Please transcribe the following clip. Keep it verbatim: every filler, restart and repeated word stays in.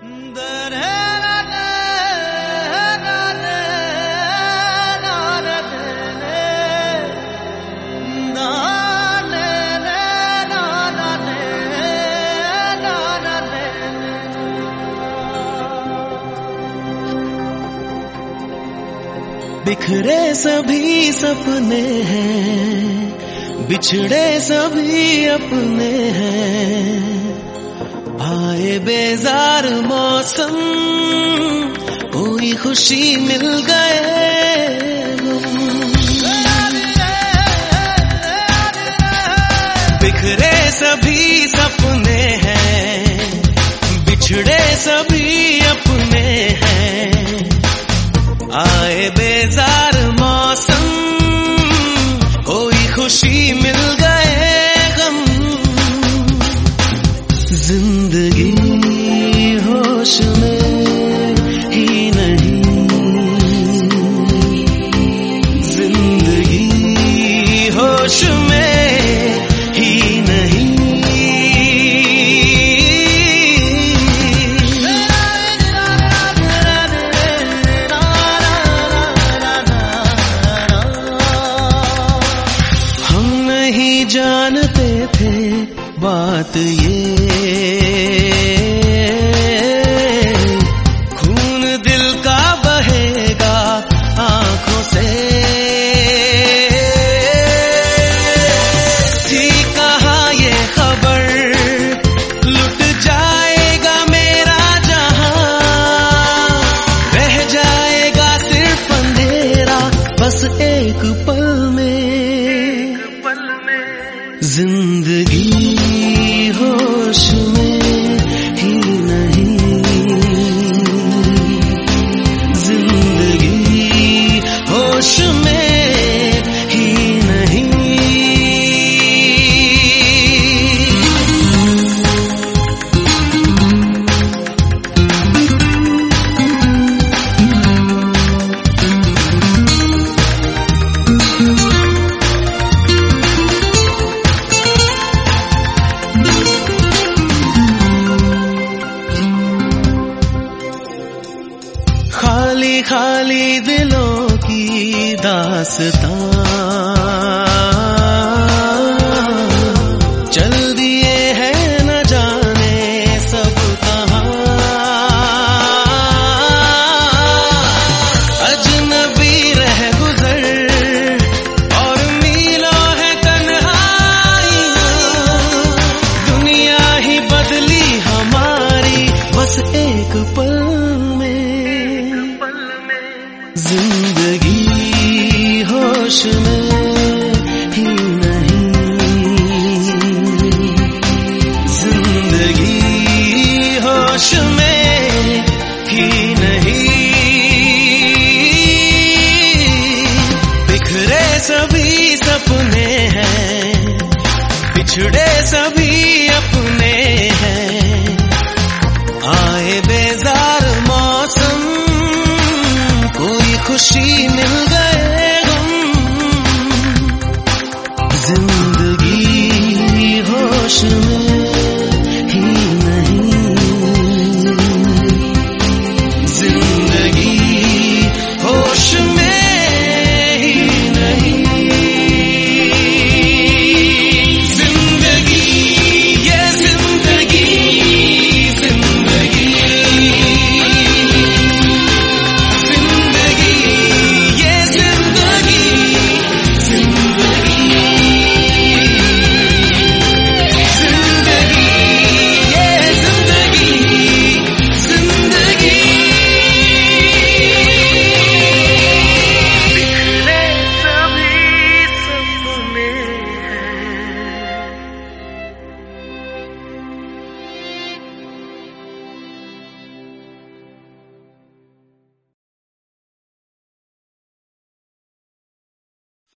बिखरे सभी सपने हैं, बिछड़े सभी अपने हैं, आए बेजार मौसम, कोई खुशी मिल गए। बिखरे सभी सपने हैं, बिछड़े सभी अपने हैं, आए बेजार मौसम, कोई खुशी मिल गए गम। जिंदगी होश में ही नहीं, जिंदगी होश में ही नहीं। जानते थे बात ये, खून दिल का बहेगा आंखों से, थी कहाँ ये खबर, लुट जाएगा मेरा जहां, रह जाएगा सिर्फ अंधेरा बस एक पल में। जिंदगी होश में ही नहीं, जिंदगी होश में ही नहीं। खाली खाली दिलों की दास्तां चल दिए हैं न जाने सब कहां, अजनबी रह गुजर और मीलों है तन्हाइयां, दुनिया ही बदली हमारी बस एक पल में। जिंदगी होश में ही नहीं, जिंदगी होश में ही नहीं। बिखरे सभी सपने हैं, बिछड़े सभी अपने हैं, आए बेजार मौसम, कोई खुशी मिल गई।